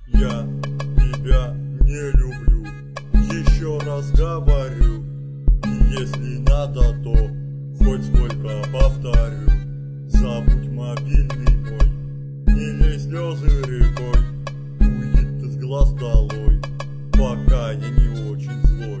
Я тебя не люблю, еще раз говорю. И если надо, то хоть сколько повторю. Забудь мобильный мой, не лей слезы рекой. Уйди ты с глаз долой, пока я не очень злой.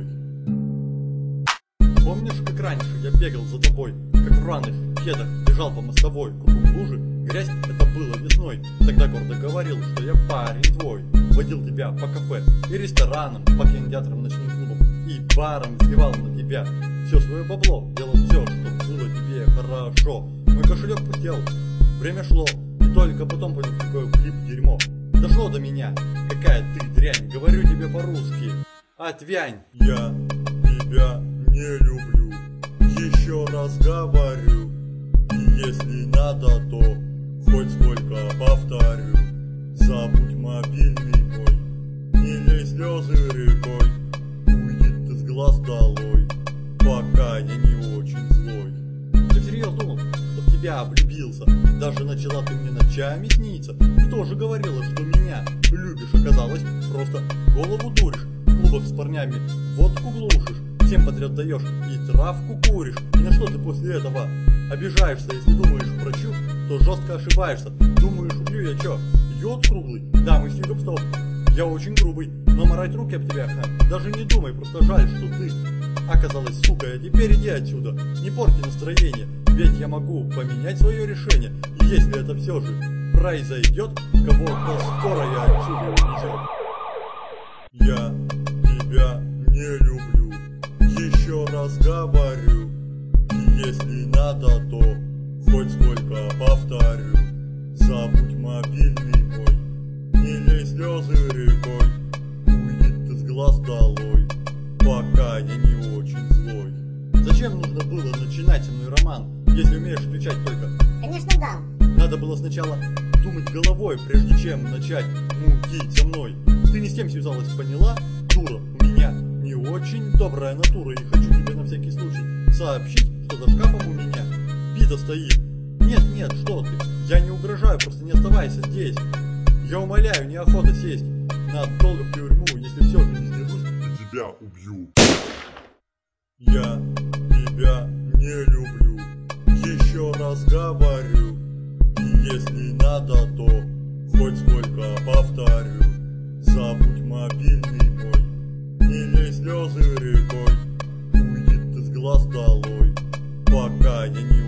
Помнишь, как раньше я бегал за тобой, как в рваных кедах бежал по мостовой, кругом лужи, грязь, это было весной. Тогда гордо говорил, что я парень твой. Водил тебя по кафе и ресторанам, по кинотеатрам, ночным клубам и барам, сливал на тебя все свое бабло, делал все, чтобы было тебе хорошо. Мой кошелек пустел, время шло, и только потом понял, какое влип дерьмо. Дошло до меня, какая ты дрянь, говорю тебе по-русски, отвянь. Я тебя не люблю, еще раз говорю. И если надо, то хоть сколько повторю. Забудь мобильный мой, не лей слезы рекой. Уйди ты с глаз долой, пока я не очень злой. Я всерьез думал, что в тебя влюбился, даже начала ты мне ночами сниться. Ты тоже говорила, что меня любишь, оказалось, просто голову дуришь. В клубах с парнями водку глушишь, всем подряд даешь и травку куришь. И на что ты после этого обижаешься? Если думаешь прощу, то жестко ошибаешься. Думаешь, убью я чё? Идиот круглый? Да, мы с ним стоп. Я очень грубый, но морать руки об тебя, даже не думай, просто жаль, что ты оказалась сука. А теперь иди отсюда, не порти настроение, ведь я могу поменять свое решение. И если это все же произойдет, кого-то скоро я отсюда унесет. Я тебя не люблю, еще раз говорю. И если надо, то хоть сколько повторю. Забудь мобильный мой, не лей слезы рекой. Уйди ты с глаз долой, пока я не очень злой. Зачем нужно было начинать со мной роман, если умеешь отвечать только? Конечно, да. Надо было сначала думать головой, прежде чем начать мутить со мной. Ты не с тем связалась, поняла? Дура, у меня не очень добрая натура. И хочу тебе на всякий случай сообщить, что за шкафом у меня Вита стоит. Нет, что ты, я не угрожаю, просто не оставайся здесь. Я умоляю, неохота сесть надолго в тюрьму, если все же не сдержусь, я тебя убью. Я тебя не люблю, еще раз говорю. И если надо, то хоть сколько повторю. Забудь мобильный мой, не лей слезы рекой. Уйди ты с глаз долой, пока я не